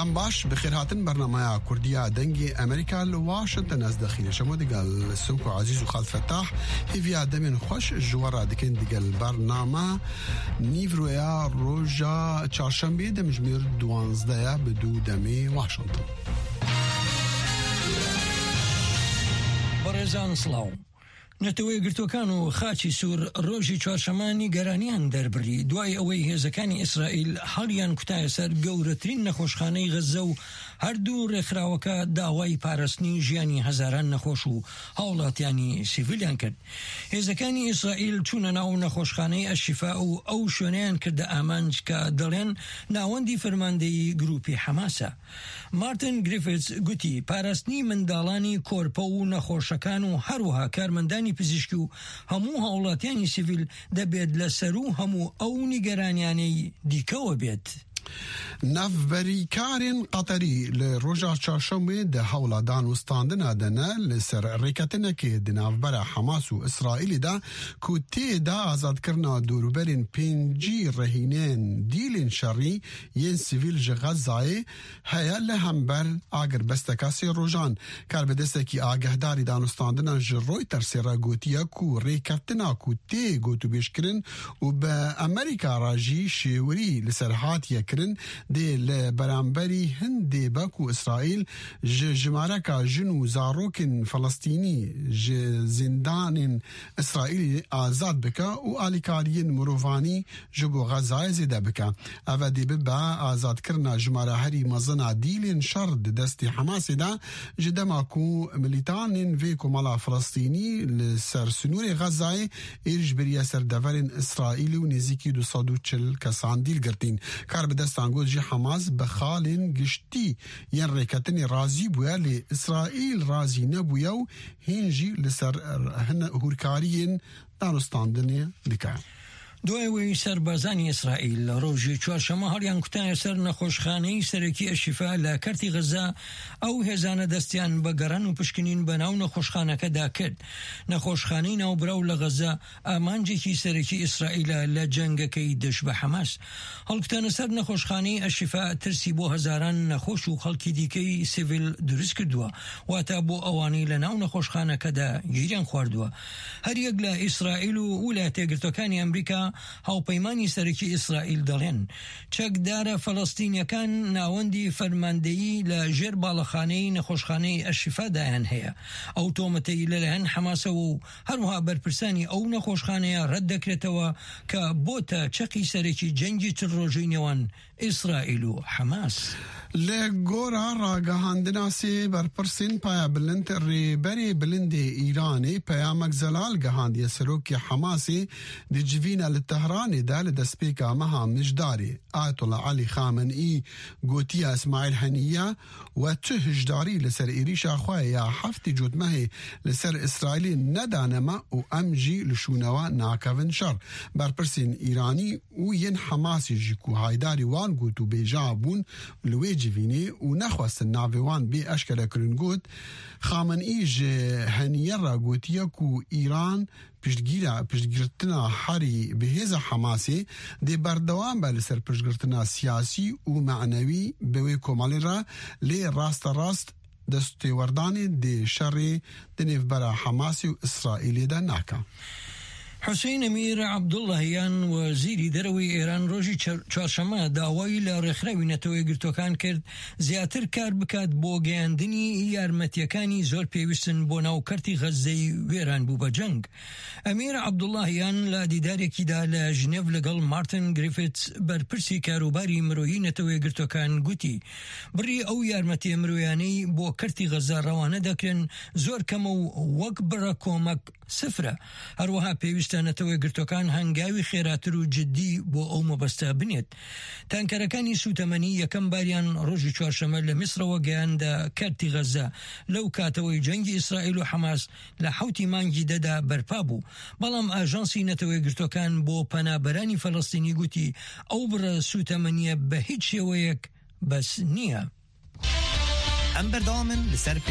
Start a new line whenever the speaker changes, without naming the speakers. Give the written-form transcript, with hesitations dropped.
دم باش بخير هاتن برنامج كردية دنجي أمريكا لواشنطن از دخيل شما دقال سمكو عزيز وخالد فتاح هيفيا دمين خوش الجوارة دكين دقال برنامج نيفرويا روجا چارشنبه دمجمير 12 بدو دمي واشنطن.
بەڕێزان سڵاو. نەتەوەی گرتوەکان و خاچی سوور ڕۆژی چوارشەمانی گەرانیان دەربڕی دوای ئەوەی هێزەکانی ئیسرائیل هەڵیان کوتایە سەر گەورەترین نەخۆشخانەی غەزە و هەردوو ڕێکخراوەکە داوای پاراستنی ژیانی هەزاران نەخۆش و هاوڵاتیانی سیڤیلیان کرد. هێزەکانی ئیسرائیل چوونە ناو نەخۆشخانەی ئەشیفا و ئەو شوێنەیان کردە ئامانج کە دەڵێن ناوەندی فەرماندەیی گروپی حەماسە. مارتن گریفیتس گوتی پاراستنی منداڵانی کۆرپە و نەخۆشەکان و هەروەها کارمەندانی پزیشکی و هەموو هاوڵاتیانی سیڤیل دەبێت لەسەر و هەموو ئەو نیگەرانیانەی دیکەوە بێت.
نافبریکارین قطری لروجا چارشنبه ده هولا دانوستاندنا دنه لسر ریکتنکی دنافبر حماس و اسرائیل ده که تی ده آزاد کرنا دوروبرین پینجی رهینین دیلین شری ین سیویل جغزای هیا لهمبر آگر بستکاسی روجان کار بدسته که آگهداری دانوستاندنا جروی ترسیرا گوتیا که ریکتنا که تی گوتو بیشکرن و به امریکا راجی شیوری لسر هاتیه کرن دی لبرانبری هندی باکو اسرائیل جمارکا جنو زاروکن فلسطینی زندان اسرائیلی آزاد بکا و آلیکارین مروفانی جبو غزای زیده بکا او دی ببا آزاد کرنا جماره هری مزنا دیلین شرد دستی حماسی دا جدما کو ملیتانین وی کمالا فلسطینی لسر سنور غزای ایرج بریا سر دورین اسرائیلی و نزیکی 240 کسان دیل گرتین کار بدستان گوز جی حماس بخالین گشتی ین ریکتنی رازی بویا لی اسرائیل رازی نبویا و هنجی لسر هورکارین دانستاندنی دکا.
دوای سربازانی اسرائیل ڕۆژی چوارشەمە هەڵیان کوتایە سەر نەخۆشخانەی سەرەکی ئەشیفا لە کەرتی غەزا ئەو هێزانە دەستیان بە گەڕان و پشکنین بە ناو نەخۆشخانەکەدا کرد. نەخۆشخانەی ناوبراو لە غەزا ئامانجێکی سەرەکی ئیسرائیلە لە جەنگەکەی دەش بە حەماس. هەڵکوتانە سەر نەخۆشخانەی ئەشیفا ترسی بۆ هەزاران نەخۆش و خەڵکی دیکەی سیڤیل دروست کردووە واتە بۆ ئەوانەی لە ناو نەخۆشخانەکەدا گیریان خواردووە. هەریەک لە ئیسرائیل و ویلایەتە یەکگرتووەکانی ئەمریکا هاوپەیمانی سەرەکی ئیسرائیل دەڵێن چەکدارە فەڵەستینیەکان ناوەندی فەرماندەیی لە ژێر باڵەخانەی نەخۆشخانەی ئەشیفادایان هەیە. ئەو تۆمەتەی لەلایەن حەماسەوە و هەروەها بەرپرسانی ئەو نەخۆشخانەیە ڕەت دەکرێتەوە کە بۆتە چەقی سەرەکی جەنگی چل ڕۆژەی نێوان ئیسرائیل و حەماس.
لگورا راگهاندنا سی برپرسین پایا بلند ریبری بلند ایرانی پیامک زلال گهاندی سروکی حماسی دی جوینا لتهرانی دال دسپیکا مها مجداری آیت الله علی خامنئی گوتیا اسماعیل هنیه و تهجداری لسر ایریشا خواه یا هفتی جدمه لسر اسرائیلی ندانما و امجی لشونوا ناکوین شر برپرسین ایرانی و ین حماسی جیکو هایداری وان گوتو بیجابون لوی جوینی و نخواست ناویوان بی اشکال کرنگوت خامنئی هنیه را گوتیا کو ایران پشتگیرتنا حری به هیز حماسی دی بردوان بلی سر پشتگیرتنا سیاسی و معنوی به کمالی را لی راست دستی وردانی دی شری دنیف برا حماسی و اسرائیلی دا ناکا.
حسین امیر عبداللهیان وزیری دەرەوەی ئێران ڕۆژی چوارشەمە داوای لە ڕێکخراوی نەتەوەی گرتوەکان کرد زیاتر کار بکات بۆ گەیاندنی یارمەتیەکانی زۆر پێویستن بۆ ناوکەرتی غەزەی وێران بوو بە جەنگ. ئەمیر عبداللهیان لە دیدارێکیدا لە ژنێڤ لەگەڵ مارتن گریفیتس بەرپرسی کاروباری مرۆیی نەتەوەی گرتوەکان گوتی بڕی ئەو یارمەتیە مرۆیانەی بۆ کەرتی غەزە ڕەوانە دەکرێن زۆر کەمە و وەک بڕە کۆمەک سفرە. هەروەها پێویستە نەتەوەی گرتوەکان هەنگاوی خێراتر و جدی بۆ ئەو مەبەستە بنێت. تانکەرەکانی سوتەمەنی یەکەم باریان ڕۆژی چوارشەمە لە میسرەوە گەیاندە کەرتی غەزە لەو کاتەوەی جەنگی ئیسرائیل و حەماس لە 7 مانگی دەدا بەرپا بوو. بەڵام ئاژانسی نەتەوەی گرتوەکان بۆ پەنابەرانی فەڵەستینی گوتی ئەو بڕە سوتەمەنیە بە هیچ شێوەیەک بەس نییە.
ئەم بەردەوامن لەسەر